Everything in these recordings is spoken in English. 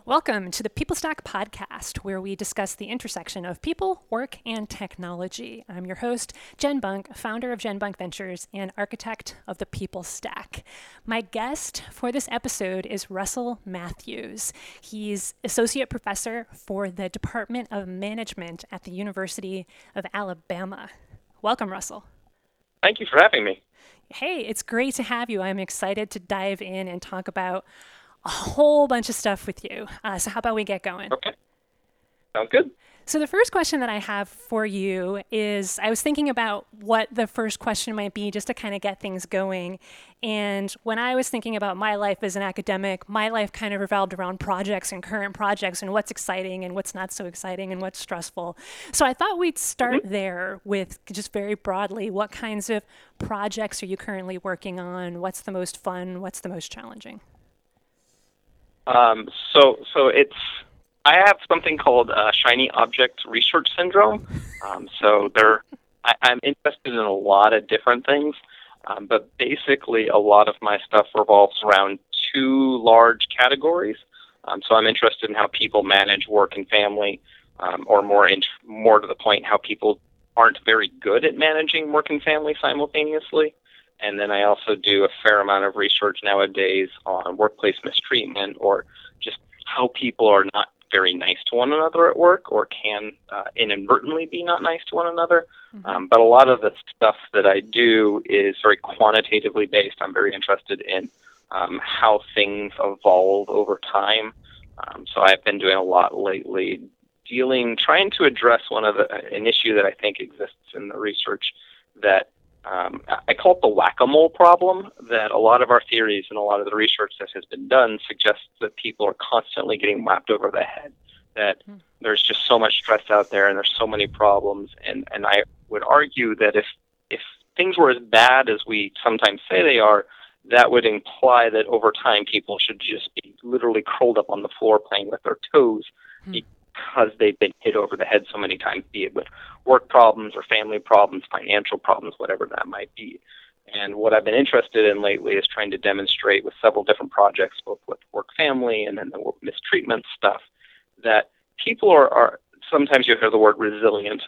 Welcome to the People Stack podcast, where we discuss the intersection of people, work, and technology. I'm your host, Jen Bunk, founder of Jen Bunk Ventures and architect of the People Stack. My guest for this episode is Russell Matthews. He's associate professor for the Department of Management at the University of Alabama. Welcome, Russell. Thank you for having me. Hey, it's great to have you. I'm excited to dive in and talk about a whole bunch of stuff with you. So how about we get going? Okay. Sounds good. So the first question that I have for you is, I was thinking about what the first question might be just to kind of get things going. And when I was thinking about my life as an academic, my life kind of revolved around projects and current projects and what's exciting and what's not so exciting and what's stressful. So I thought we'd start there with just very broadly, what kinds of projects are you currently working on? What's the most fun? What's the most challenging? So it's I have something called shiny object research syndrome. I'm interested in a lot of different things, but basically a lot of my stuff revolves around two large categories. So I'm interested in how people manage work and family, or more to the point, how people aren't very good at managing work and family simultaneously. And then I also do a fair amount of research nowadays on workplace mistreatment, or just how people are not very nice to one another at work, or can inadvertently be not nice to one another. But a lot of the stuff that I do is very quantitatively based. I'm very interested in how things evolve over time. So I've been doing a lot lately trying to address an issue that I think exists in the research that I call it the whack-a-mole problem, that a lot of our theories and a lot of the research that has been done suggests that people are constantly getting whacked over the head, that there's just so much stress out there and there's so many problems. And I would argue that if things were as bad as we sometimes say they are, that would imply that over time people should just be literally curled up on the floor playing with their toes, because they've been hit over the head so many times, be it with work problems or family problems, financial problems, whatever that might be. And what I've been interested in lately is trying to demonstrate with several different projects, both with work family and then the work mistreatment stuff, that people are sometimes you hear the word resilient.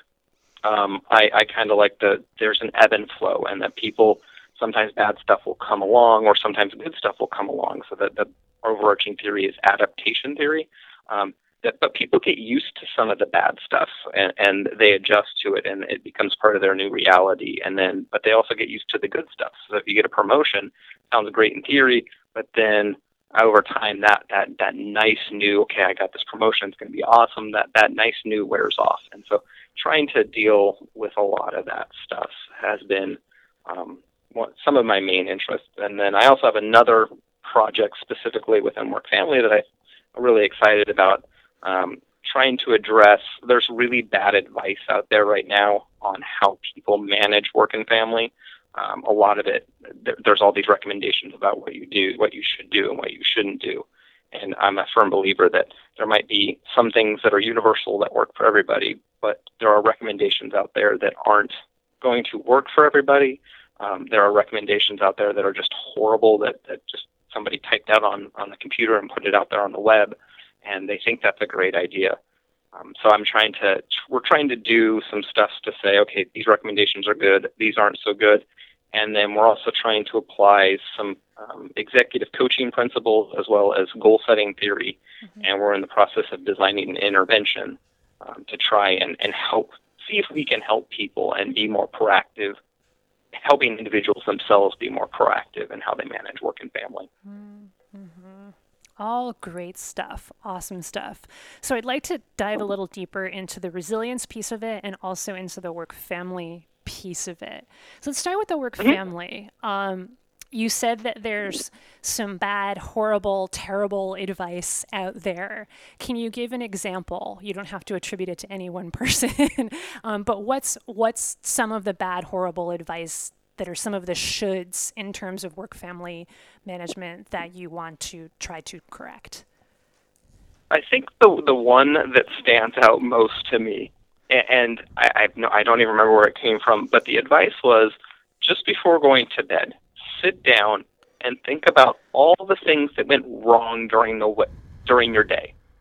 I kind of like there's an ebb and flow, and that people, sometimes bad stuff will come along or sometimes good stuff will come along. So that the overarching theory is adaptation theory. But people get used to some of the bad stuff, and they adjust to it, and it becomes part of their new reality. But they also get used to the good stuff. So if you get a promotion, sounds great in theory, but then over time, that nice new, okay, I got this promotion, it's going to be awesome. That nice new wears off, and so trying to deal with a lot of that stuff has been some of my main interests. And then I also have another project specifically within work family that I'm really excited about. Trying to address, there's really bad advice out there right now on how people manage work and family. A lot of it, there's all these recommendations about what you do, what you should do, and what you shouldn't do. And I'm a firm believer that there might be some things that are universal that work for everybody, but there are recommendations out there that aren't going to work for everybody. There are recommendations out there that are just horrible, that just somebody typed out on the computer and put it out there on the web, and they think that's a great idea. So we're trying to do some stuff to say, okay, these recommendations are good, these aren't so good. And then we're also trying to apply some executive coaching principles as well as goal-setting theory. And we're in the process of designing an intervention to try and help, see if we can help people and be more proactive, helping individuals themselves be more proactive in how they manage work and family. All great stuff. Awesome stuff. So I'd like to dive a little deeper into the resilience piece of it and also into the work family piece of it. So let's start with the work family. You said that there's some bad, horrible, terrible advice out there. Can you give an example? You don't have to attribute it to any one person, but what's some of the bad, horrible advice that are some of the shoulds in terms of work family management that you want to try to correct? I think the one that stands out most to me, and I don't even remember where it came from, but the advice was, just before going to bed, sit down and think about all the things that went wrong during your day.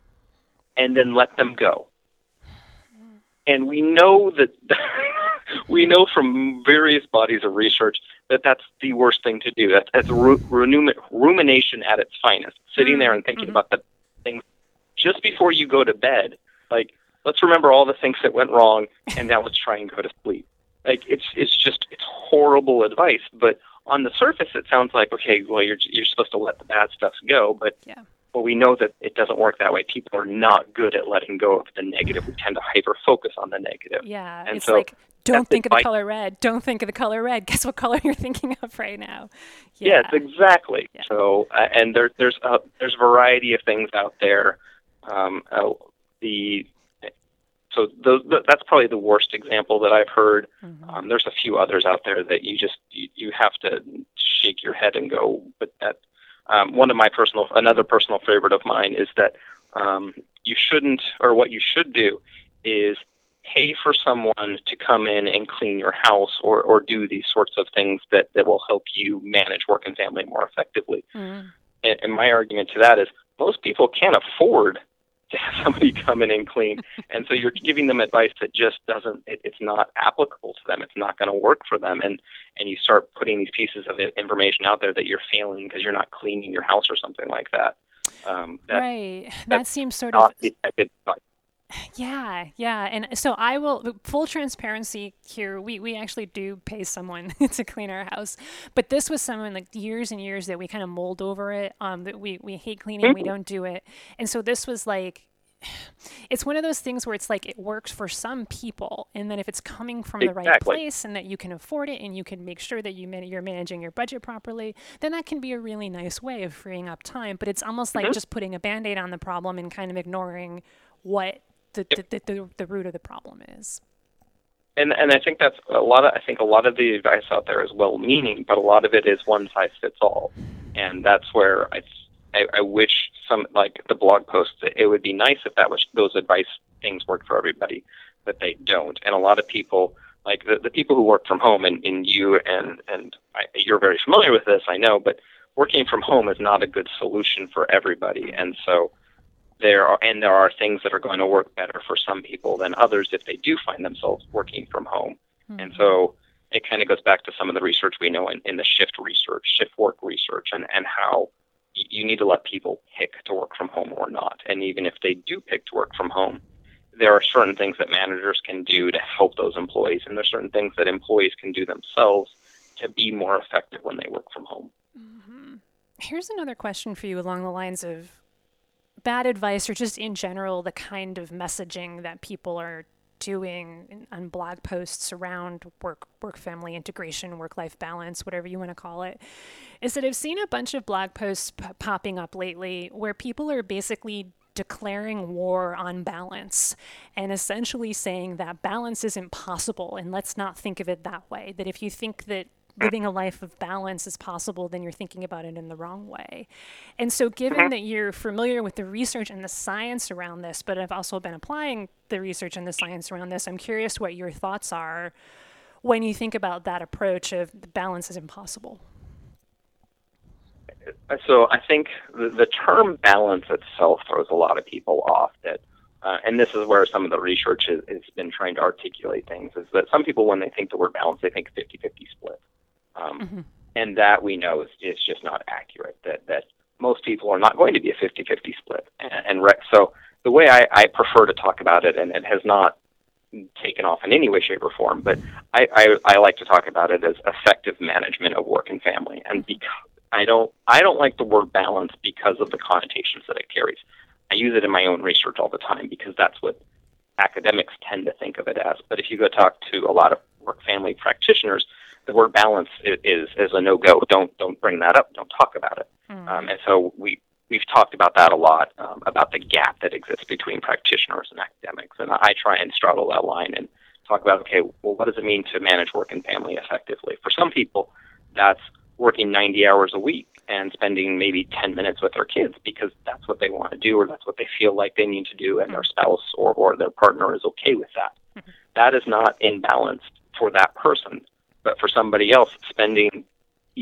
and then let them go. And we know that we know from various bodies of research that that's the worst thing to do. That's rumination at its finest, sitting there and thinking about the things just before you go to bed. Like, let's remember all the things that went wrong, and now let's try and go to sleep. Like, it's horrible advice, but on the surface it sounds like, okay, well, you're supposed to let the bad stuff go, but we know that it doesn't work that way. People are not good at letting go of the negative. We tend to hyper-focus on the negative. Yeah, and it's so like, don't think of the color red. Don't think of the color red. Guess what color you're thinking of right now? Yeah. Yes, exactly. Yeah. So, and there's a variety of things out there. That's probably the worst example that I've heard. Mm-hmm. There's a few others out there that you have to shake your head and go, but that another personal favorite of mine is that you shouldn't, or what you should do is pay for someone to come in and clean your house or do these sorts of things that will help you manage work and family more effectively. Mm-hmm. And my argument to that is most people can't afford to have somebody come in and clean. And so you're giving them advice that just it's not applicable to them. It's not going to work for them. And you start putting these pieces of information out there that you're failing because you're not cleaning your house or something like that. Right. That seems sort of... Yeah. And so I will, full transparency here, we actually do pay someone to clean our house. But this was someone like years and years that we kind of mulled over it, that we hate cleaning, we don't do it. And so this was like, it's one of those things where it's like it works for some people. And then if it's coming from the right place and that you can afford it and you can make sure that you're managing your budget properly, then that can be a really nice way of freeing up time. But it's almost like just putting a Band-Aid on the problem and kind of ignoring what the root of the problem is. And I think that's a lot of the advice out there is well-meaning, but a lot of it is one size fits all. And that's where I wish some, like the blog post, it would be nice if those advice things worked for everybody, but they don't. And a lot of people, like the people who work from home, and you and you're very familiar with this, I know, but working from home is not a good solution for everybody. And so there are things that are going to work better for some people than others if they do find themselves working from home. Mm-hmm. And so it kind of goes back to some of the research we know in the shift work research, and how you need to let people pick to work from home or not. And even if they do pick to work from home, there are certain things that managers can do to help those employees, and there's certain things that employees can do themselves to be more effective when they work from home. Mm-hmm. Here's another question for you along the lines of bad advice, or just in general, the kind of messaging that people are doing on blog posts around work-family integration, work-life balance, whatever you want to call it, is that I've seen a bunch of blog posts popping up lately where people are basically declaring war on balance and essentially saying that balance isn't possible, and let's not think of it that way. That if you think that living a life of balance is possible, then you're thinking about it in the wrong way. And so given that you're familiar with the research and the science around this, but have also been applying the research and the science around this, I'm curious what your thoughts are when you think about that approach of the balance is impossible. So I think the term balance itself throws a lot of people off. And this is where some of the research has been trying to articulate things, is that some people, when they think the word balance, they think 50-50 split. And that we know is just not accurate, that most people are not going to be a 50-50 split. So the way I prefer to talk about it, and it has not taken off in any way, shape, or form, but I like to talk about it as effective management of work and family. And because I don't like the word balance because of the connotations that it carries. I use it in my own research all the time because that's what academics tend to think of it as. But if you go talk to a lot of work-family practitioners, the word balance is a no-go. Don't bring that up. Don't talk about it. Mm-hmm. And so we've talked about that a lot, about the gap that exists between practitioners and academics. And I try and straddle that line and talk about, okay, well, what does it mean to manage work and family effectively? For some people, that's working 90 hours a week and spending maybe 10 minutes with their kids because that's what they want to do, or that's what they feel like they need to do, and their spouse or their partner is okay with that. Mm-hmm. That is not imbalanced for that person. But for somebody else, spending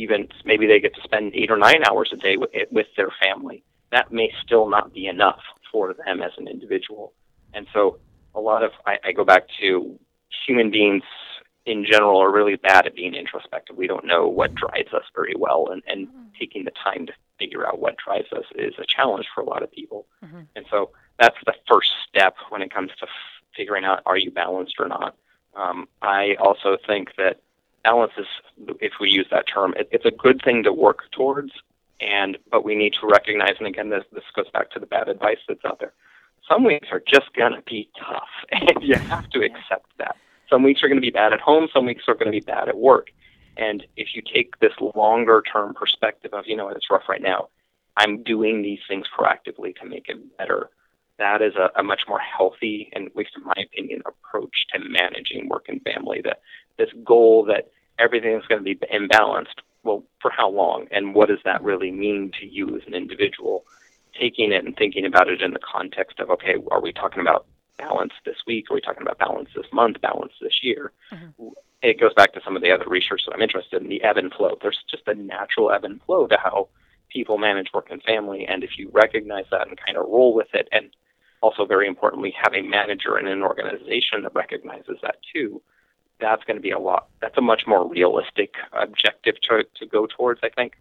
maybe they get to spend 8 or 9 hours a day with their family, that may still not be enough for them as an individual. And so I go back to human beings in general are really bad at being introspective. We don't know what drives us very well, and taking the time to figure out what drives us is a challenge for a lot of people. And so that's the first step when it comes to figuring out, are you balanced or not? I also think that balance is, if we use that term, it's a good thing to work towards, but we need to recognize, and again, this goes back to the bad advice that's out there, some weeks are just going to be tough, and you have to accept that. Some weeks are going to be bad at home, some weeks are going to be bad at work. And if you take this longer-term perspective of, it's rough right now, I'm doing these things proactively to make it better, that is a much more healthy, and at least in my opinion, approach to managing work and family. That this goal that everything is going to be imbalanced, well, for how long? And what does that really mean to you as an individual? Taking it and thinking about it in the context of, okay, are we talking about balance this week? Are we talking about balance this month, balance this year? It goes back to some of the other research that I'm interested in, the ebb and flow. There's just a natural ebb and flow to how people manage work and family. And if you recognize that and kind of roll with it, and also very importantly, have a manager in an organization that recognizes that too, that's going to be that's a much more realistic objective to go towards, I think.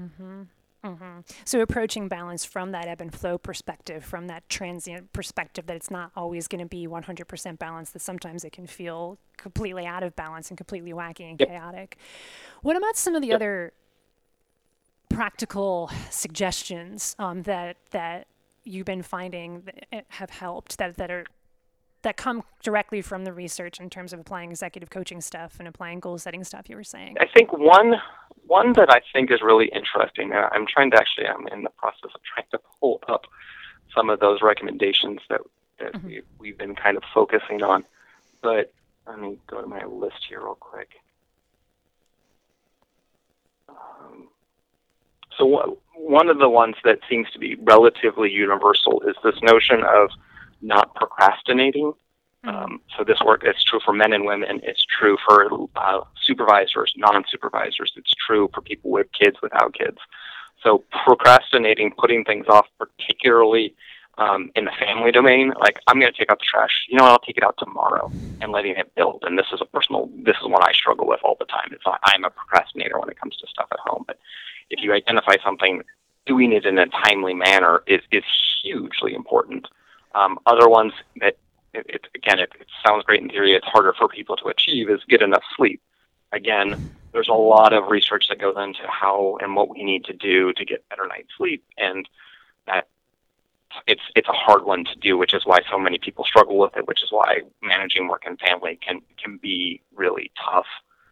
So approaching balance from that ebb and flow perspective, from that transient perspective that it's not always going to be 100% balanced, that sometimes it can feel completely out of balance and completely wacky and chaotic. What about some of the other practical suggestions that you've been finding that have helped, that come directly from the research in terms of applying executive coaching stuff and applying goal setting stuff you were saying? I think one that I think is really interesting, I'm in the process of trying to pull up some of those recommendations that we've been kind of focusing on. But let me go to my list here real quick. So one of the ones that seems to be relatively universal is this notion of not procrastinating. So this work is true for men and women. It's true for supervisors, non-supervisors. It's true for people with kids, without kids. So procrastinating, putting things off, particularly in the family domain, like I'm going to take out the trash. I'll take it out tomorrow, and letting it build. And this is one I struggle with all the time. I'm a procrastinator when it comes to stuff at home. But if you identify something, doing it in a timely manner is hugely important. Other ones that, it sounds great in theory, it's harder for people to achieve, is get enough sleep. Again, there's a lot of research that goes into how and what we need to do to get better night's sleep, and that it's a hard one to do, which is why so many people struggle with it, which is why managing work and family can be really tough.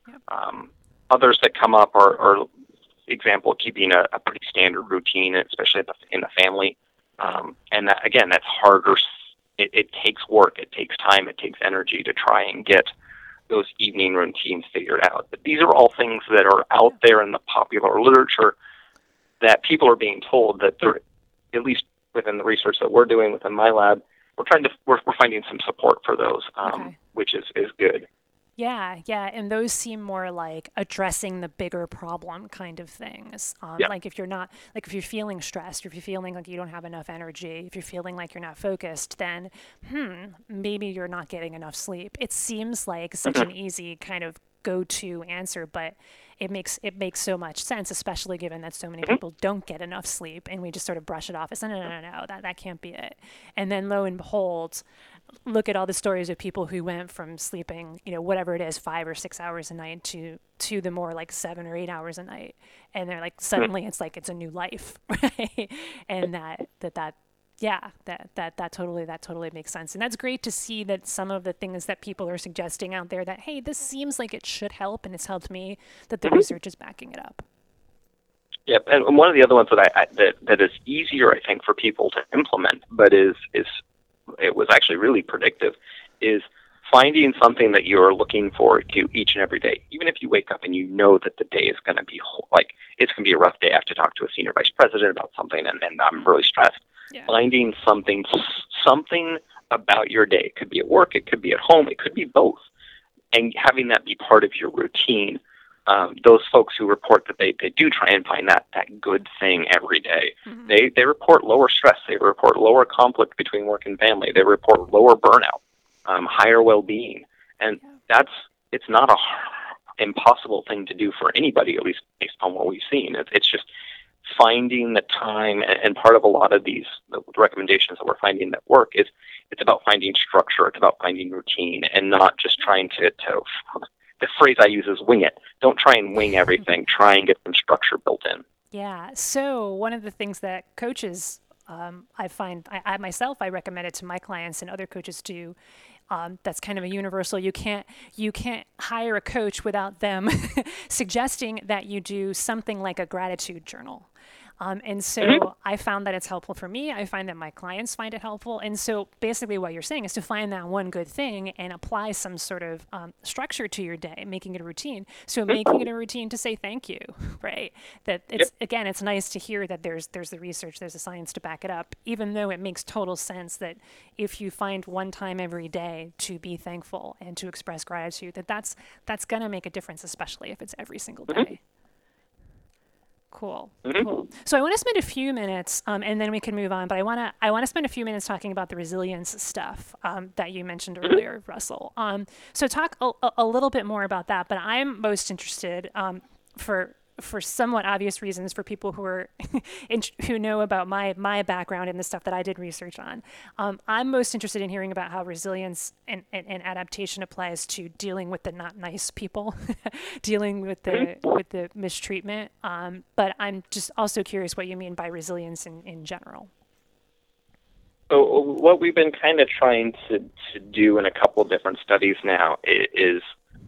Others that come up are example, keeping a pretty standard routine, especially in the family. And that, again, that's harder. It takes work, it takes time, it takes energy to try and get those evening routines figured out. But these are all things that are out there in the popular literature that people are being told that they're, at least within the research that we're doing within my lab, we're finding some support for those, which is good. Yeah, and those seem more like addressing the bigger problem kind of things. Like if you're feeling stressed, or if you're feeling like you don't have enough energy, if you're feeling like you're not focused, then maybe you're not getting enough sleep. It seems like such an easy kind of go-to answer, but it makes so much sense, especially given that so many people don't get enough sleep, and we just sort of brush it off as no, that can't be it. And then lo and behold, look at all the stories of people who went from sleeping, whatever it is, 5 or 6 hours a night to the more like 7 or 8 hours a night. And they're like, suddenly it's like, it's a new life, right? And that totally makes sense. And that's great to see that some of the things that people are suggesting out there that, hey, this seems like it should help and it's helped me, that the research is backing it up. Yep. And one of the other ones that is easier, I think, for people to implement, but it was actually really predictive, is finding something that you're looking forward to each and every day. Even if you wake up and you know that the day is going to be it's going to be a rough day. I have to talk to a senior vice president about something, and I'm really stressed. Yeah. Finding something about your day. It could be at work, it could be at home, it could be both. And having that be part of your routine those folks who report that they do try and find that good thing every day, they report lower stress, they report lower conflict between work and family, they report lower burnout, higher well-being. And it's not a impossible thing to do for anybody, at least based on what we've seen. It's just finding the time, and part of a lot of the recommendations that we're finding that work is it's about finding structure, it's about finding routine, and not just trying to the phrase I use is wing it. Don't try and wing everything. Try and get some structure built in. Yeah. So one of the things that coaches, I find, I myself, I recommend it to my clients and other coaches do. That's kind of a universal. You can't hire a coach without them suggesting that you do something like a gratitude journal. And so I found that it's helpful for me. I find that my clients find it helpful. And so basically what you're saying is to find that one good thing and apply some sort of structure to your day, making it a routine. So making it a routine to say thank you, right? That it's, again, it's nice to hear that there's the research, there's the science to back it up, even though it makes total sense that if you find one time every day to be thankful and to express gratitude, that's going to make a difference, especially if it's every single day. Cool. Cool. So I want to spend a few minutes, and then we can move on. But I want to spend a few minutes talking about the resilience stuff that you mentioned earlier, Russell. So talk a little bit more about that. But I'm most interested, for somewhat obvious reasons, for people who are who know about my background and the stuff that I did research on. I'm most interested in hearing about how resilience and adaptation applies to dealing with the not nice people, dealing with the mistreatment. But I'm just also curious what you mean by resilience in general. So what we've been kind of trying to do in a couple different studies now is,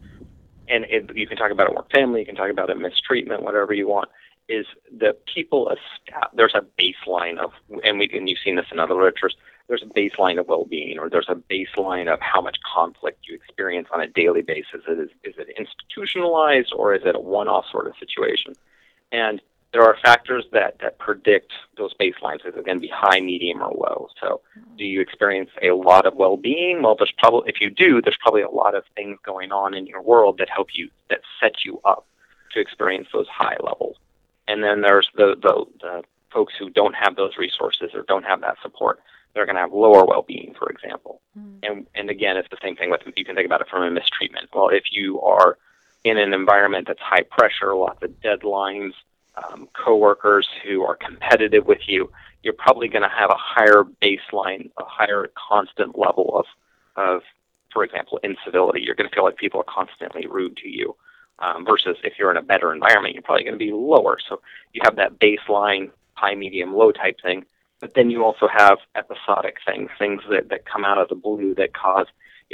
and you can talk about it work family, you can talk about it mistreatment, whatever you want, is that people, there's a baseline of, and you've seen this in other literatures, there's a baseline of well-being, or there's a baseline of how much conflict you experience on a daily basis. Is it institutionalized, or is it a one-off sort of situation? And there are factors that predict those baselines. Is it going to be high, medium, or low? So do you experience a lot of well-being? Well, if you do, there's probably a lot of things going on in your world that set you up to experience those high levels. And then there's the folks who don't have those resources or don't have that support. They're going to have lower well-being, for example. And again, it's the same thing with, you can think about it from a mistreatment. Well, if you are in an environment that's high pressure, lots of deadlines, coworkers who are competitive with you, you're probably going to have a higher baseline, a higher constant level of, for example, incivility. You're going to feel like people are constantly rude to you, versus if you're in a better environment, you're probably going to be lower. So you have that baseline, high, medium, low type thing, but then you also have episodic things that come out of the blue that cause,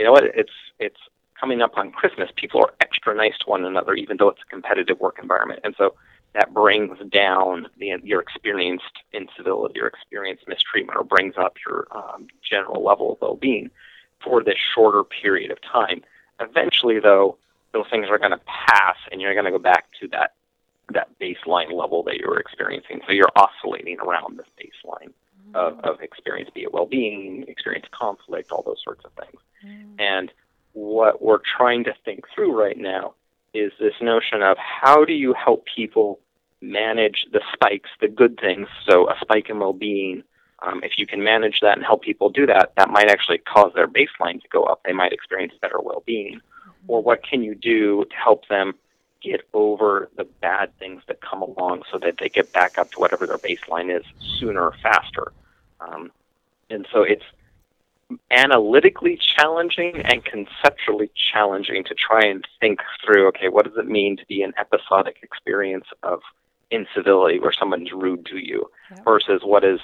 it's coming up on Christmas. People are extra nice to one another, even though it's a competitive work environment. And so that brings down your experienced incivility or experienced mistreatment, or brings up your general level of well-being for this shorter period of time. Eventually, though, those things are going to pass, and you're going to go back to that baseline level that you were experiencing. So you're oscillating around this baseline of experience, be it well-being, experience conflict, all those sorts of things. And what we're trying to think through right now is this notion of how do you help people manage the spikes, the good things, so a spike in well-being. If you can manage that and help people do that, that might actually cause their baseline to go up. They might experience better well-being. Or what can you do to help them get over the bad things that come along so that they get back up to whatever their baseline is sooner or faster? And so it's analytically challenging and conceptually challenging to try and think through, okay, what does it mean to be an episodic experience of incivility where someone's rude to you, versus what is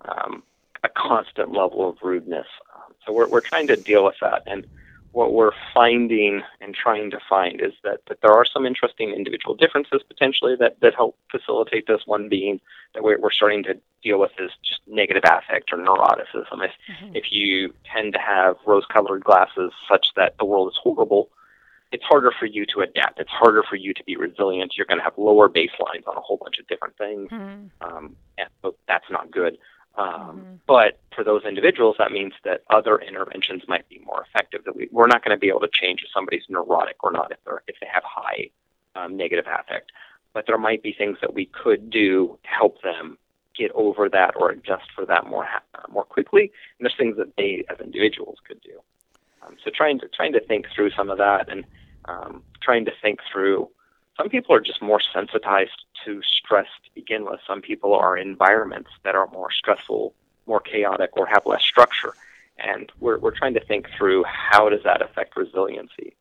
a constant level of rudeness. So we're trying to deal with that. And what we're finding and trying to find is that there are some interesting individual differences potentially that help facilitate this. One being that we're starting to deal with is just negative affect or neuroticism. If you tend to have rose-colored glasses such that the world is horrible, it's harder for you to adapt. It's harder for you to be resilient. You're going to have lower baselines on a whole bunch of different things, and so that's not good. But for those individuals, that means that other interventions might be more effective. That we're not going to be able to change if somebody's neurotic or not if they have high negative affect. But there might be things that we could do to help them get over that or adjust for that more quickly. And there's things that they, as individuals, could do. So trying to think through some of that, and trying to think through. Some people are just more sensitized to stress to begin with. Some people are in environments that are more stressful, more chaotic, or have less structure. And we're trying to think through how does that affect resiliency.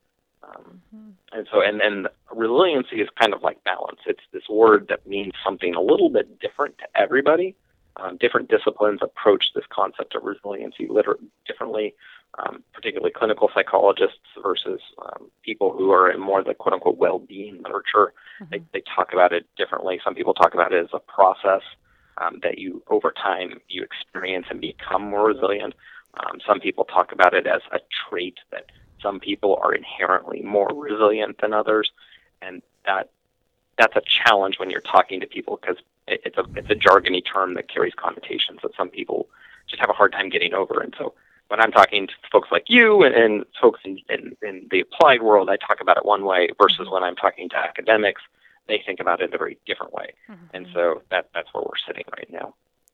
And resiliency is kind of like balance. It's this word that means something a little bit different to everybody. Different disciplines approach this concept of resiliency differently, particularly clinical psychologists versus people who are in more the quote-unquote well-being literature. They talk about it differently. Some people talk about it as a process that you, over time, you experience and become more resilient. Some people talk about it as a trait that some people are inherently more resilient than others, and that's a challenge when you're talking to people, because it's a jargony term that carries connotations that some people just have a hard time getting over. And so when I'm talking to folks like you and folks in the applied world, I talk about it one way, versus when I'm talking to academics, they think about it a very different way. And so that's where we're sitting right now.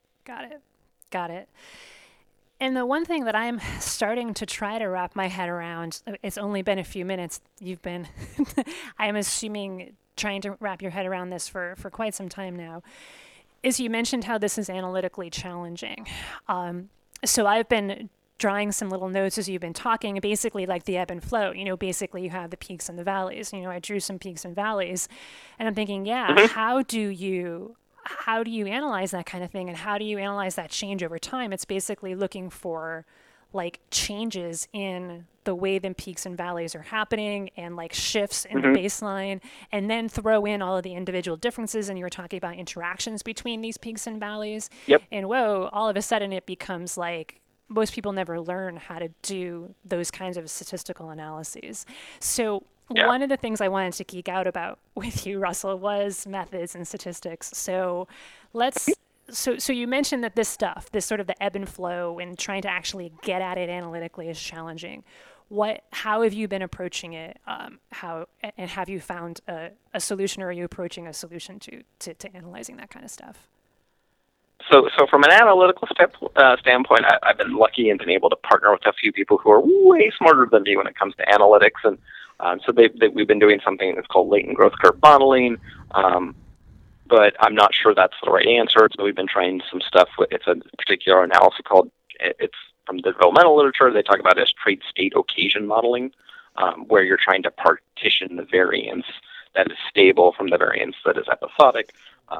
Got it. And the one thing that I'm starting to try to wrap my head around, it's only been a few minutes, you've been, I'm assuming, trying to wrap your head around this for quite some time now, is you mentioned how this is analytically challenging. So I've been drawing some little notes as you've been talking, basically like the ebb and flow. Basically you have the peaks and the valleys. I drew some peaks and valleys, and I'm thinking, how do you analyze that kind of thing, and how do you analyze that change over time? It's basically looking for like changes in the way the peaks and valleys are happening, and like shifts in the baseline, and then throw in all of the individual differences. And you were talking about interactions between these peaks and valleys. Yep. And whoa, all of a sudden it becomes like most people never learn how to do those kinds of statistical analyses. So one of the things I wanted to geek out about with you, Russell, was methods and statistics. So So you mentioned that this stuff, this sort of the ebb and flow and trying to actually get at it analytically, is challenging. How have you been approaching it? And have you found a solution, or are you approaching a solution to analyzing that kind of stuff? So from an analytical standpoint, I've been lucky and been able to partner with a few people who are way smarter than me when it comes to analytics. And so we've been doing something that's called latent growth curve modeling. But I'm not sure that's the right answer. So we've been trying some stuff it's a particular analysis called, it's from the developmental literature, they talk about it as trait state occasion modeling, where you're trying to partition the variance that is stable from the variance that is episodic.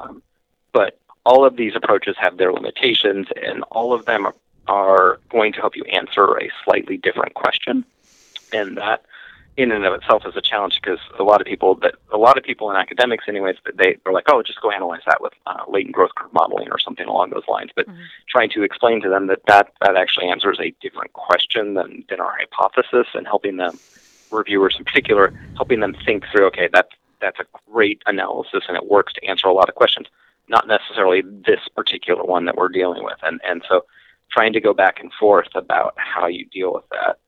But all of these approaches have their limitations, and all of them are going to help you answer a slightly different question. And that in and of itself is a challenge, because a lot of people in academics anyways, they're like, oh, just go analyze that with latent growth curve modeling or something along those lines. But trying to explain to them that actually answers a different question than our hypothesis, and helping them, reviewers in particular, helping them think through, okay, that's a great analysis and it works to answer a lot of questions, not necessarily this particular one that we're dealing with. And so trying to go back and forth about how you deal with that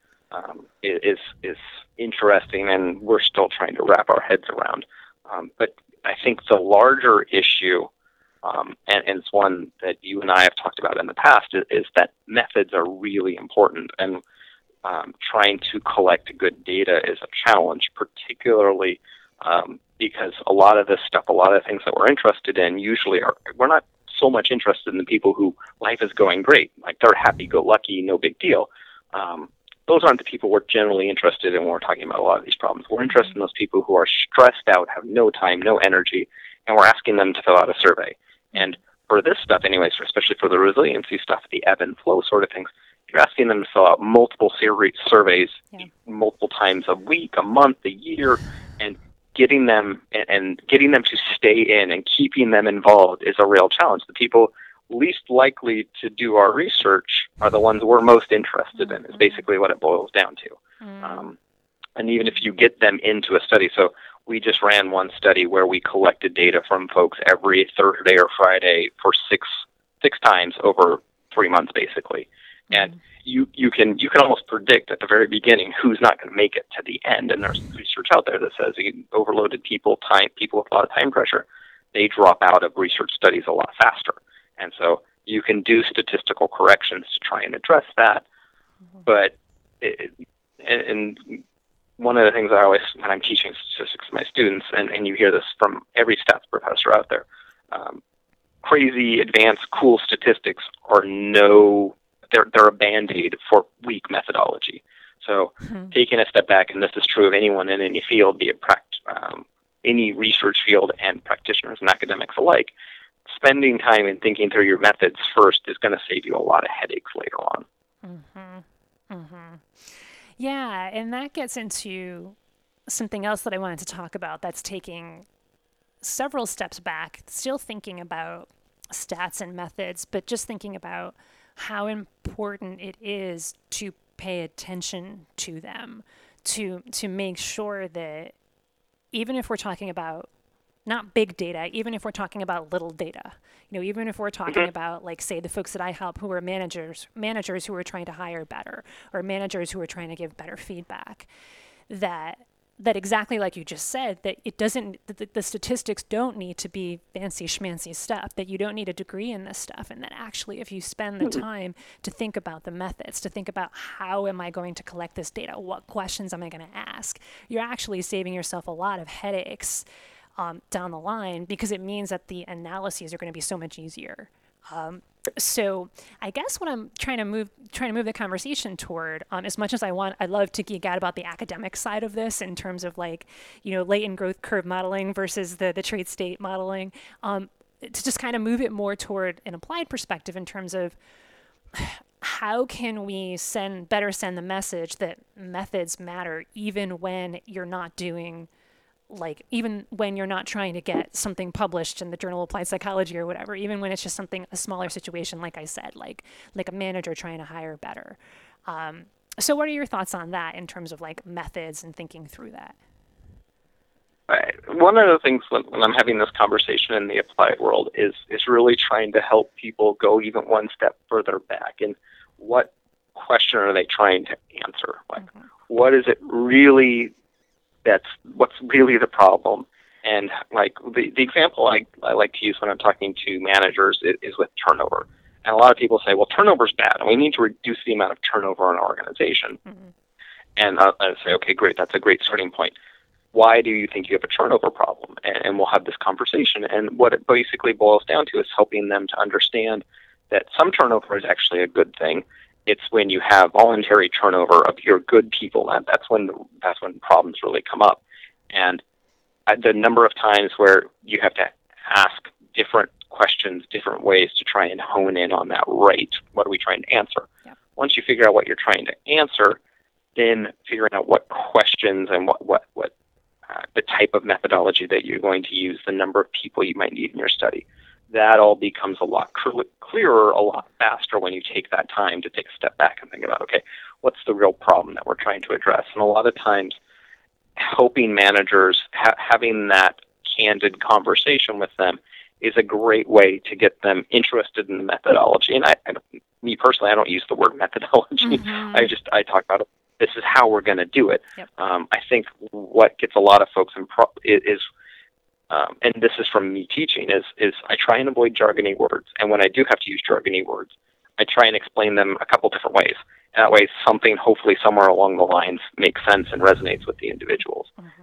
is interesting, and we're still trying to wrap our heads around. But I think the larger issue, and it's one that you and I have talked about in the past, is that methods are really important, and trying to collect good data is a challenge, particularly because a lot of this stuff, a lot of things that we're interested in, we're not so much interested in the people who life is going great, like they're happy-go-lucky, no big deal. Those aren't the people we're generally interested in when we're talking about a lot of these problems. We're interested in those people who are stressed out, have no time, no energy, and we're asking them to fill out a survey. And for this stuff anyways, especially for the resiliency stuff, the ebb and flow sort of things, you're asking them to fill out multiple surveys multiple times a week, a month, a year, and getting them to stay in and keeping them involved is a real challenge. The people least likely to do our research are the ones we're most interested in, is basically what it boils down to. And even if you get them into a study, so we just ran one study where we collected data from folks every Thursday or Friday for six times over 3 months, basically. And you can almost predict at the very beginning who's not going to make it to the end. And there's research out there that says overloaded people with a lot of time pressure, they drop out of research studies a lot faster. And so you can do statistical corrections to try and address that. But and one of the things I always, when I'm teaching statistics to my students, and you hear this from every stats professor out there, crazy, advanced, cool statistics are they're a Band-Aid for weak methodology. So taking a step back, and this is true of anyone in any field, be it any research field and practitioners and academics alike, spending time and thinking through your methods first is going to save you a lot of headaches later on. Yeah, and that gets into something else that I wanted to talk about that's taking several steps back, still thinking about stats and methods, but just thinking about how important it is to pay attention to them, to make sure that even if we're talking about not big data, even if we're talking about little data, even if we're talking about, like, say, the folks that I help who are managers who are trying to hire better, or managers who are trying to give better feedback, that exactly like you just said, that it doesn't, the statistics don't need to be fancy schmancy stuff, that you don't need a degree in this stuff, and that actually if you spend the time to think about the methods, to think about how am I going to collect this data, what questions am I going to ask, you're actually saving yourself a lot of headaches down the line, because it means that the analyses are going to be so much easier. So I guess what I'm trying to move the conversation toward, as much as I love to geek out about the academic side of this in terms of, like, latent growth curve modeling versus the trait state modeling, to just kind of move it more toward an applied perspective in terms of how can we better send the message that methods matter even when you're not doing, like, even when you're not trying to get something published in the Journal of Applied Psychology or whatever, even when it's just a smaller situation, like I said, like a manager trying to hire better. So what are your thoughts on that in terms of, like, methods and thinking through that? One of the things when I'm having this conversation in the applied world is really trying to help people go even one step further back. And what question are they trying to answer? Like, what is it really what's really the problem? And, like, the example I like to use when I'm talking to managers is with turnover. And a lot of people say, well, turnover's bad, and we need to reduce the amount of turnover in our organization. And I say, okay, great, that's a great starting point. Why do you think you have a turnover problem? And we'll have this conversation. And what it basically boils down to is helping them to understand that some turnover is actually a good thing. It's when you have voluntary turnover of your good people, and that's when problems really come up. And the number of times where you have to ask different questions, different ways to try and hone in on that right. What are we trying to answer? Yep. Once you figure out what you're trying to answer, then figuring out what questions and what the type of methodology that you're going to use, the number of people you might need in your study. That all becomes a lot clearer, a lot faster when you take that time to take a step back and think about, okay, what's the real problem that we're trying to address? And a lot of times, helping managers, having that candid conversation with them is a great way to get them interested in the methodology. And me personally, I don't use the word methodology. I talk about, this is how we're going to do it. Yep. I think what gets a lot of folks is and this is from me teaching, is I try and avoid jargony words. And when I do have to use jargony words, I try and explain them a couple different ways. And that way, something hopefully somewhere along the lines makes sense and resonates with the individuals.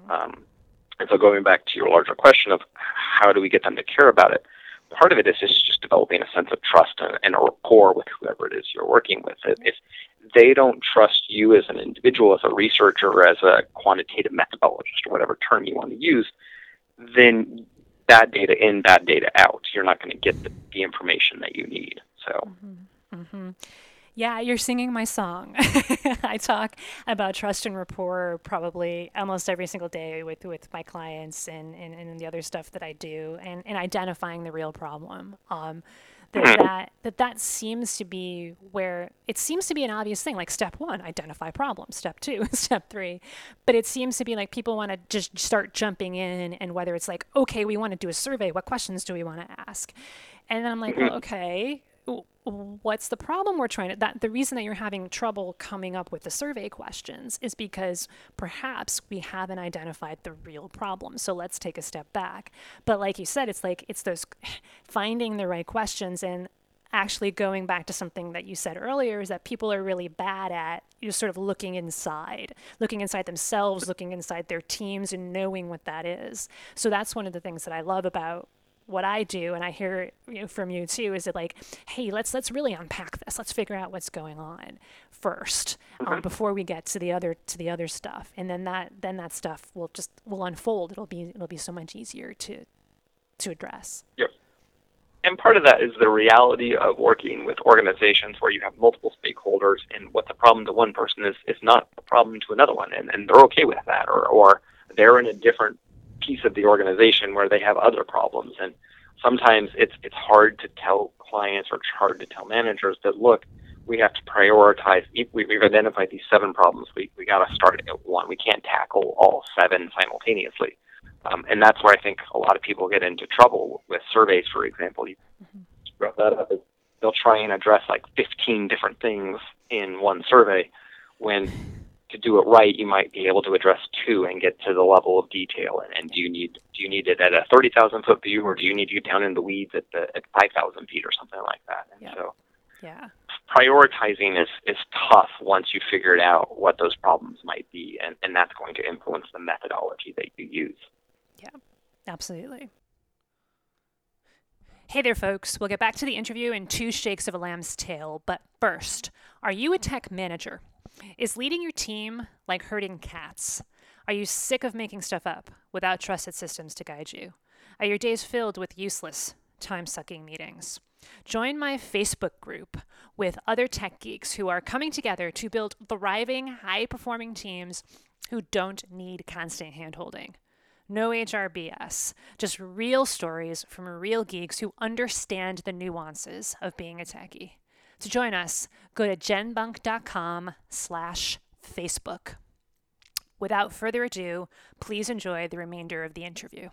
And so going back to your larger question of how do we get them to care about it, part of it is just developing a sense of trust and a rapport with whoever it is you're working with. If they don't trust you as an individual, as a researcher, or as a quantitative methodologist, or whatever term you want to use, then bad data in, bad data out. You're not going to get the information that you need. So. Yeah, you're singing my song. I talk about trust and rapport probably almost every single day with my clients and the other stuff that I do, and identifying the real problem. That seems to be where it seems to be an obvious thing, like step 1, identify problem, step 2, step 3. But it seems to be like people want to just start jumping in, and whether it's like, okay, we want to do a survey, what questions do we want to ask? And then I'm like, well, okay, what's the problem we're trying to, that the reason that you're having trouble coming up with the survey questions is because perhaps we haven't identified the real problem. So let's take a step back. But like you said, it's those finding the right questions and actually going back to something that you said earlier is that people are really bad at sort of looking inside themselves, looking inside their teams and knowing what that is. So that's one of the things that I love about what I do, and I hear from you too, is it like, hey, let's really unpack this. Let's figure out what's going on first, before we get to the other stuff, and then that stuff will unfold. It'll be so much easier to address. Yep. And part of that is the reality of working with organizations where you have multiple stakeholders, and what's a problem to one person is not a problem to another one, and they're okay with that, or they're in a different piece of the organization where they have other problems. And sometimes it's hard to tell clients or hard to tell managers that, look, we have to prioritize. We've identified these 7 problems. We got to start at one. We can't tackle all 7 simultaneously. And that's where I think a lot of people get into trouble with surveys, for example. You brought that up. They'll try and address like 15 different things in one survey, when to do it right, you might be able to address 2 and get to the level of detail. And do you need it at a 30,000-foot view, or do you need to get down in the weeds at 5,000 feet or something like that? And so prioritizing is tough once you figured out what those problems might be, and that's going to influence the methodology that you use. Yeah, absolutely. Hey there, folks. We'll get back to the interview in 2 shakes of a lamb's tail. But first, are you a tech manager? Is leading your team like herding cats? Are you sick of making stuff up without trusted systems to guide you? Are your days filled with useless, time-sucking meetings? Join my Facebook group with other tech geeks who are coming together to build thriving, high-performing teams who don't need constant hand-holding. No HR BS, just real stories from real geeks who understand the nuances of being a techie. To join us, go to jenbunk.com/Facebook. Without further ado, please enjoy the remainder of the interview.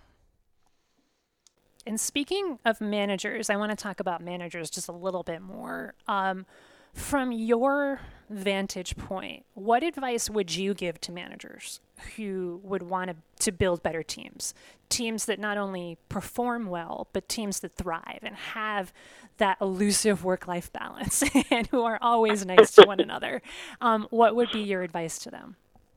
And speaking of managers, I want to talk about managers just a little bit more. From your vantage point, what advice would you give to managers who would want to build better teams? Teams that not only perform well, but teams that thrive and have that elusive work-life balance and who are always nice to one another. What would be your advice to them?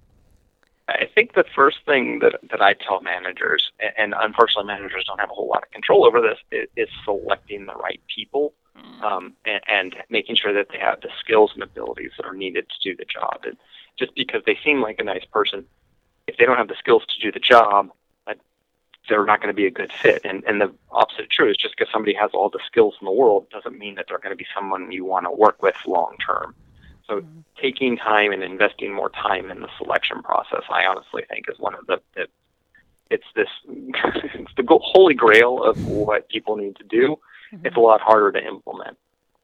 I think the first thing that I tell managers, and unfortunately managers don't have a whole lot of control over this, is selecting the right people. And making sure that they have the skills and abilities that are needed to do the job. And just because they seem like a nice person, if they don't have the skills to do the job, they're not going to be a good fit. And the opposite is true. Is just because somebody has all the skills in the world doesn't mean that they're going to be someone you want to work with long term. So taking time and investing more time in the selection process, I honestly think is one of it's the holy grail of what people need to do. It's a lot harder to implement.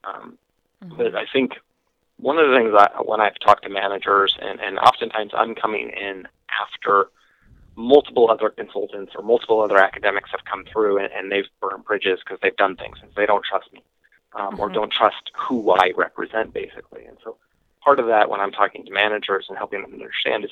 But I think one of the things when I've talked to managers, and oftentimes I'm coming in after multiple other consultants or multiple other academics have come through and they've burned bridges because they've done things and they don't trust me or don't trust who I represent, basically. And so part of that when I'm talking to managers and helping them understand is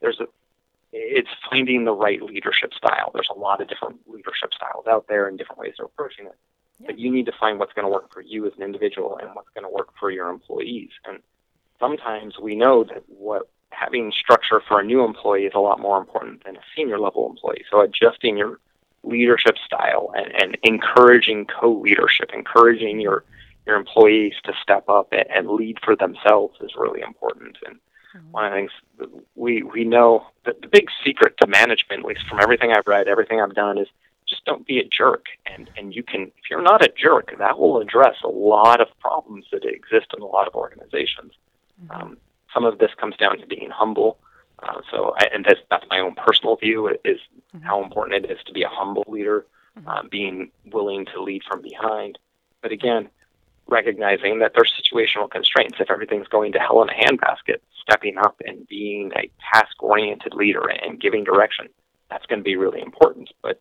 it's finding the right leadership style. There's a lot of different leadership styles out there and different ways of approaching it. Yeah. But you need to find what's going to work for you as an individual and what's going to work for your employees. And sometimes we know that having structure for a new employee is a lot more important than a senior level employee. So adjusting your leadership style and encouraging co-leadership, encouraging your employees to step up and lead for themselves is really important. And one of the things we know that the big secret to management, at least from everything I've read, everything I've done, is just don't be a jerk. And you can, if you're not a jerk, that will address a lot of problems that exist in a lot of organizations. Some of this comes down to being humble. That's my own personal view, is how important it is to be a humble leader, being willing to lead from behind. But again, recognizing that there's situational constraints. If everything's going to hell in a handbasket, stepping up and being a task-oriented leader and giving direction, that's going to be really important. But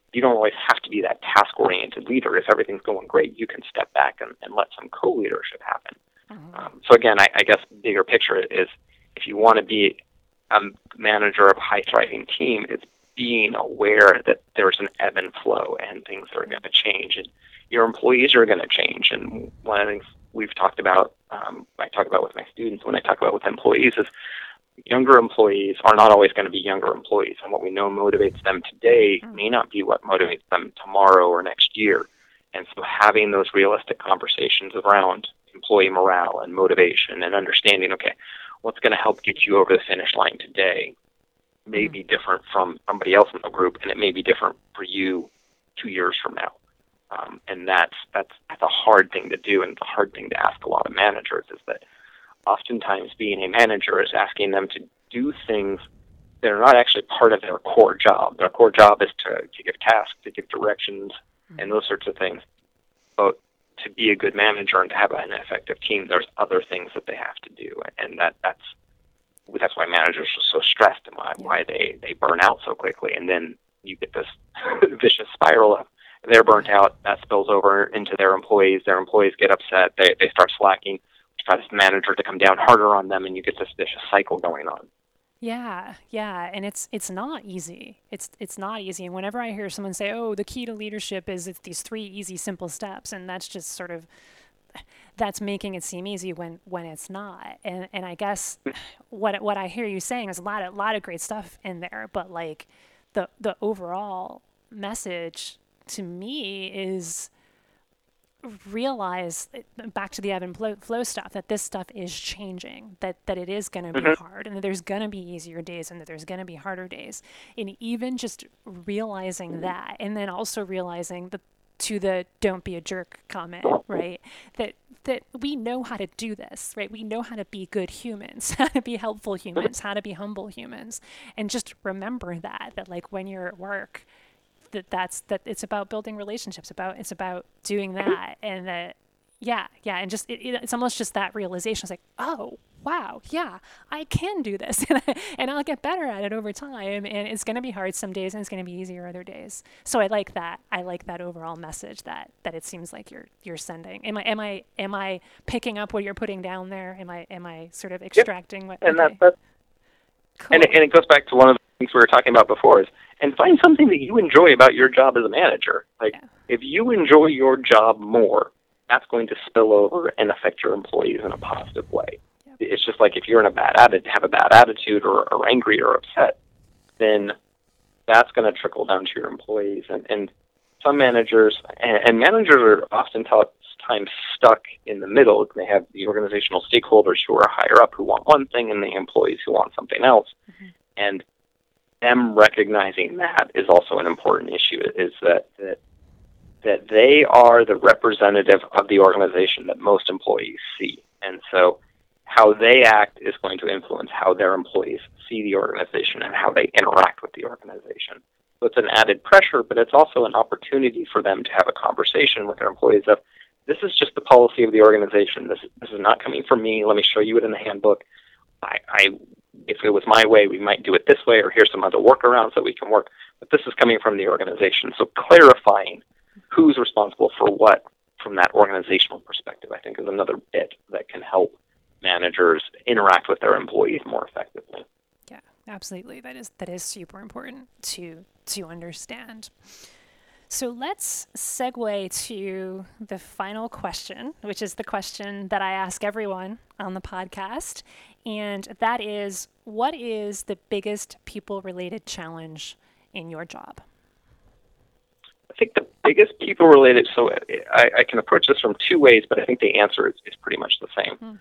you don't always have to be that task-oriented leader. If everything's going great, you can step back and let some co-leadership happen. So again, I guess bigger picture is if you want to be a manager of a high-thriving team, it's being aware that there's an ebb and flow and things are going to change. And your employees are going to change. And one of the things we've talked about, I talk about with my students when I talk about with employees is younger employees are not always going to be younger employees. And what we know motivates them today may not be what motivates them tomorrow or next year. And so having those realistic conversations around employee morale and motivation and understanding, okay, what's going to help get you over the finish line today may be different from somebody else in the group, and it may be different for you 2 years from now. And that's a hard thing to do, and it's a hard thing to ask a lot of managers, is that oftentimes being a manager is asking them to do things that are not actually part of their core job. Their core job is to give tasks, to give directions, and those sorts of things. But to be a good manager and to have an effective team, there's other things that they have to do, and that's why managers are so stressed and why they burn out so quickly. And then you get this vicious spiral of they're burnt out, that spills over into their employees get upset, they start slacking, try this manager to come down harder on them, and you get this vicious cycle going on. Yeah, and it's not easy. It's not easy. And whenever I hear someone say, "Oh, the key to leadership is it's these 3 easy, simple steps," and that's just sort of that's making it seem easy when it's not. And I guess what I hear you saying is a lot of great stuff in there, but like the overall message to me is realize, back to the ebb and flow stuff, that this stuff is changing, that it is going to be hard, and that there's going to be easier days and that there's going to be harder days. And even just realizing that, and then also realizing the don't be a jerk comment, right? That we know how to do this, right? We know how to be good humans, how to be helpful humans, how to be humble humans. And just remember that like when you're at work, that it's about building relationships, it's about doing that. And that, and just, it's almost just that realization. It's like, oh, wow, yeah, I can do this, and I'll get better at it over time. And it's going to be hard some days, and it's going to be easier other days. So I like that. I like that overall message that it seems like you're sending. Am I picking up what you're putting down there? Am I sort of extracting what? And okay. that's cool. And it goes back to one of the things we were talking about before, is and find something that you enjoy about your job as a manager. Like if you enjoy your job more, that's going to spill over and affect your employees in a positive way. It's just like if you're in have a bad attitude or angry or upset, then that's going to trickle down to your employees. And some managers, and managers are oftentimes stuck in the middle. They have the organizational stakeholders who are higher up who want one thing and the employees who want something else. And them recognizing that is also an important issue, is that they are the representative of the organization that most employees see. And so how they act is going to influence how their employees see the organization and how they interact with the organization. So it's an added pressure, but it's also an opportunity for them to have a conversation with their employees of, this is just the policy of the organization. This is not coming from me. Let me show you it in the handbook. If it was my way, we might do it this way, or here's some other workarounds that we can work. But this is coming from the organization. So clarifying who's responsible for what from that organizational perspective, I think, is another bit that can help managers interact with their employees more effectively. Yeah, absolutely. That is super important to understand. So let's segue to the final question, which is the question that I ask everyone on the podcast. And that is, what is the biggest people-related challenge in your job? I think the biggest people-related, so I can approach this from 2 ways, but I think the answer is pretty much the same.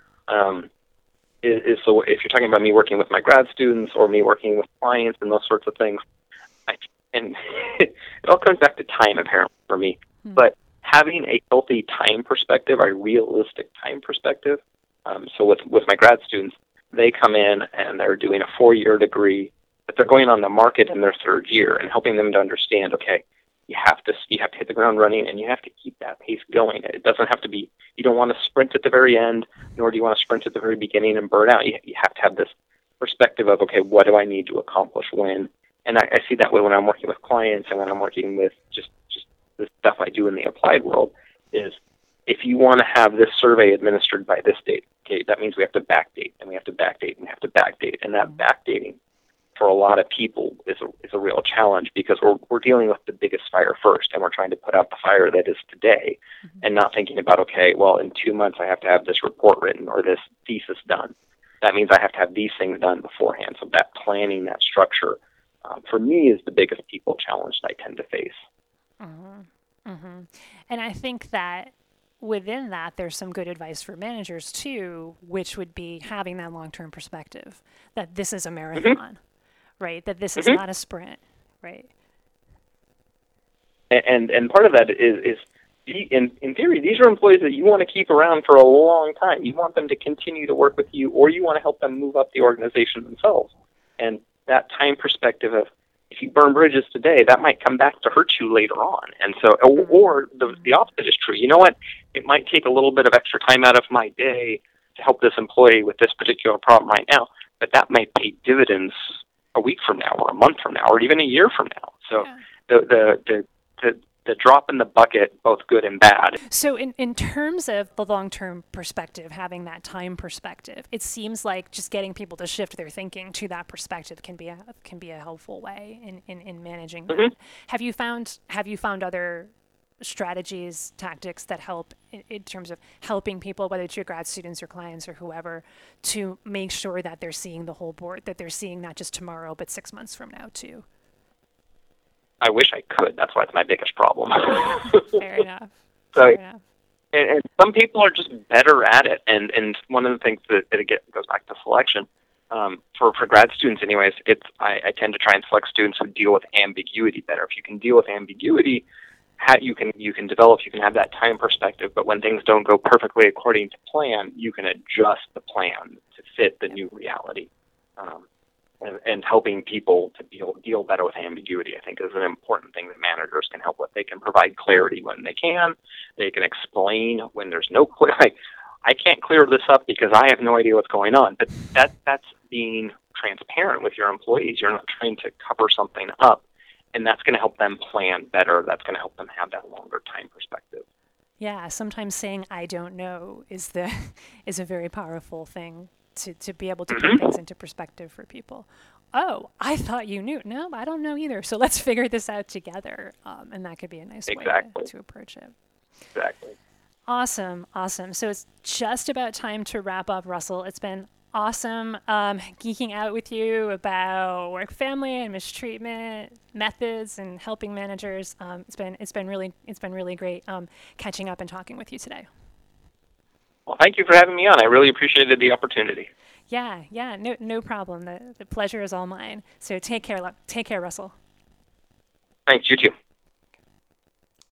So if you're talking about me working with my grad students or me working with clients and those sorts of things, and it all comes back to time, apparently, for me. But having a healthy time perspective, a realistic time perspective. So with my grad students, they come in and they're doing a 4-year degree, but they're going on the market in their 3rd year, and helping them to understand, okay, you have to hit the ground running, and you have to keep that pace going. It doesn't have to be, you don't want to sprint at the very end, nor do you want to sprint at the very beginning and burn out. You have to have this perspective of, okay, what do I need to accomplish when, and I see that way when I'm working with clients and when I'm working with just the stuff I do in the applied world, is if you want to have this survey administered by this date, okay, that means we have to backdate, and we have to backdate, and we have to backdate, and that backdating for a lot of people is a real challenge, because we're dealing with the biggest fire first, and we're trying to put out the fire that is today, and not thinking about, okay, well, in 2 months I have to have this report written or this thesis done. That means I have to have these things done beforehand. So that planning, that structure, for me, is the biggest people challenge that I tend to face. Mm-hmm. Mm-hmm. And I think that within that, there's some good advice for managers too, which would be having that long-term perspective, that this is a marathon, right? That this is not a sprint, right? And part of that is in theory, these are employees that you want to keep around for a long time. You want them to continue to work with you, or you want to help them move up the organization themselves. And that time perspective of, if you burn bridges today, that might come back to hurt you later on. And so, or the opposite is true. You know what? It might take a little bit of extra time out of my day to help this employee with this particular problem right now, but that might pay dividends a week from now, or a month from now, or even a year from now. So the drop in the bucket, both good and bad. So in terms of the long-term perspective, having that time perspective, it seems like just getting people to shift their thinking to that perspective can be a helpful way in managing that. Have you found other strategies, tactics that help in terms of helping people, whether it's your grad students or clients or whoever, to make sure that they're seeing the whole board, that they're seeing not just tomorrow, but 6 months from now too? I wish I could. That's why it's my biggest problem. Fair enough. So, Fair enough. And some people are just better at it. And one of the things that again goes back to selection, for grad students anyways, I tend to try and select students who deal with ambiguity better. If you can deal with ambiguity, you can have that time perspective, but when things don't go perfectly according to plan, you can adjust the plan to fit the new reality. And helping people to deal better with ambiguity, I think, is an important thing that managers can help with. They can provide clarity when they can. They can explain when there's no clarity. I can't clear this up because I have no idea what's going on. But that's being transparent with your employees. You're not trying to cover something up, and that's going to help them plan better. That's going to help them have that longer time perspective. Yeah, sometimes saying "I don't know" is a very powerful thing. To be able to put things into perspective for people. Oh, I thought you knew. No, I don't know either. So let's figure this out together. And that could be a nice way to approach it. Exactly. Awesome. So it's just about time to wrap up, Russell. It's been awesome geeking out with you about work family and mistreatment methods and helping managers. It's been really great catching up and talking with you today. Well, thank you for having me on. I really appreciated the opportunity. Yeah, no problem. The pleasure is all mine. So take care, Russell. Thanks, you too.